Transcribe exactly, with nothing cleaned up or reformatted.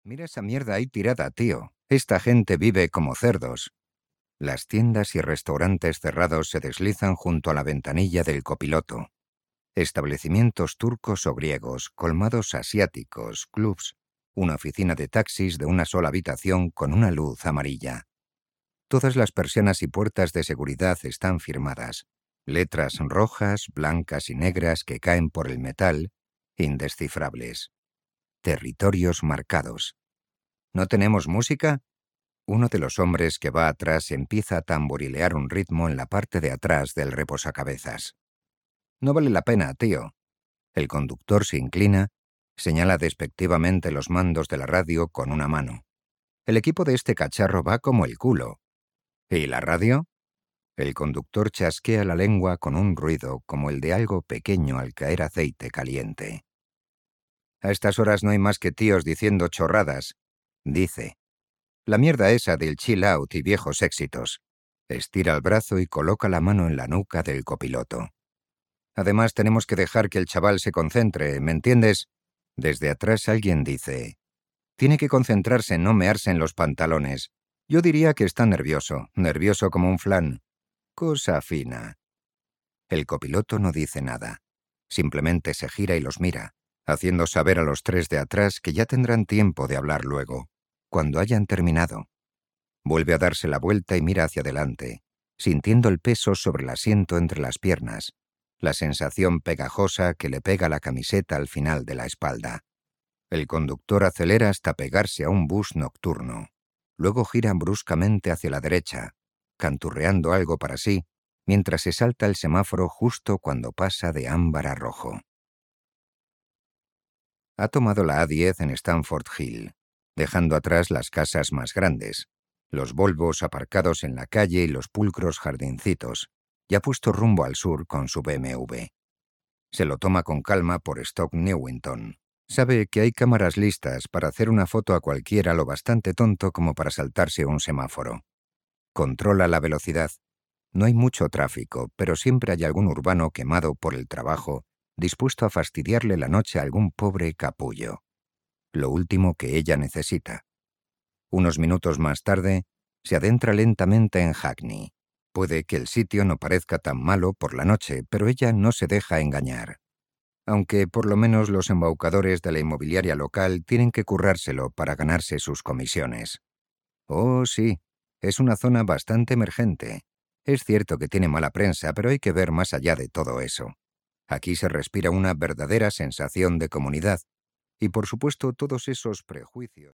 Mira esa mierda ahí tirada, tío. Esta gente vive como cerdos. Las tiendas y restaurantes cerrados se deslizan junto a la ventanilla del copiloto. Establecimientos turcos o griegos, colmados asiáticos, clubs, una oficina de taxis de una sola habitación con una luz amarilla. Todas las persianas y puertas de seguridad están firmadas. Letras rojas, blancas y negras que caen por el metal, indescifrables. Territorios marcados. ¿No tenemos música? Uno de los hombres que va atrás empieza a tamborilear un ritmo en la parte de atrás del reposacabezas. No vale la pena, tío. El conductor se inclina, señala despectivamente los mandos de la radio con una mano. El equipo de este cacharro va como el culo. ¿Y la radio? El conductor chasquea la lengua con un ruido como el de algo pequeño al caer aceite caliente. A estas horas no hay más que tíos diciendo chorradas, dice. La mierda esa del chill out y viejos éxitos. Estira el brazo y coloca la mano en la nuca del copiloto. Además tenemos que dejar que el chaval se concentre, ¿me entiendes? Desde atrás alguien dice, tiene que concentrarse en no mearse en los pantalones. Yo diría que está nervioso, nervioso como un flan. Cosa fina. El copiloto no dice nada. Simplemente se gira y los mira, haciendo saber a los tres de atrás que ya tendrán tiempo de hablar luego, cuando hayan terminado. Vuelve a darse la vuelta y mira hacia adelante, sintiendo el peso sobre el asiento entre las piernas, la sensación pegajosa que le pega la camiseta al final de la espalda. El conductor acelera hasta pegarse a un bus nocturno. Luego gira bruscamente hacia la derecha, canturreando algo para sí, mientras se salta el semáforo justo cuando pasa de ámbar a rojo. Ha tomado la A diez en Stamford Hill, dejando atrás las casas más grandes, los Volvos aparcados en la calle y los pulcros jardincitos, y ha puesto rumbo al sur con su B M W. Se lo toma con calma por Stoke Newington. Sabe que hay cámaras listas para hacer una foto a cualquiera lo bastante tonto como para saltarse un semáforo. Controla la velocidad. No hay mucho tráfico, pero siempre hay algún urbano quemado por el trabajo, dispuesto a fastidiarle la noche a algún pobre capullo. Lo último que ella necesita. Unos minutos más tarde, se adentra lentamente en Hackney. Puede que el sitio no parezca tan malo por la noche, pero ella no se deja engañar. Aunque por lo menos los embaucadores de la inmobiliaria local tienen que currárselo para ganarse sus comisiones. Oh, sí, es una zona bastante emergente. Es cierto que tiene mala prensa, pero hay que ver más allá de todo eso. Aquí se respira una verdadera sensación de comunidad. Y por supuesto todos esos prejuicios.